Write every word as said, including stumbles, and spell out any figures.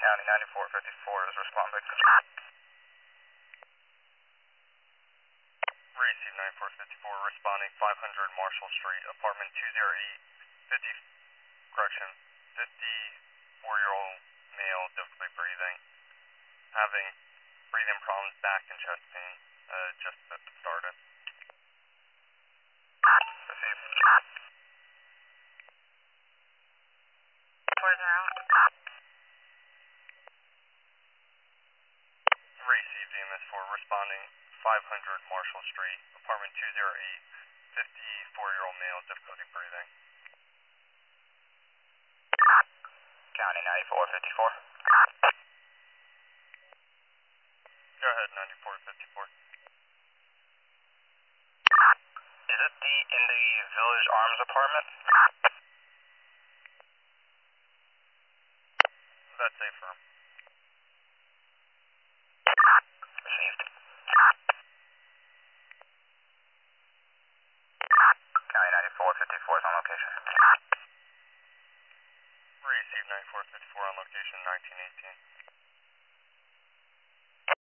County ninety-four fifty-four is responding. Receive ninety-four fifty-four, responding five hundred Marshall Street, apartment two oh eight, fifty, correction, fifty-four-year-old male, difficulty breathing, having breathing problems, back and chest pain, uh, just started. Received. Further out. Receive E M S four, responding five hundred Marshall Street, apartment two oh eight, fifty-four-year-old male, difficulty breathing. County ninety-four fifty-four. Go ahead, ninety-four fifty-four. Is it the in the Village Arms apartment? That's a firm. Received. County ninety-four fifty-four is on location. Receive ninety-four fifty-four on location nineteen eighteen.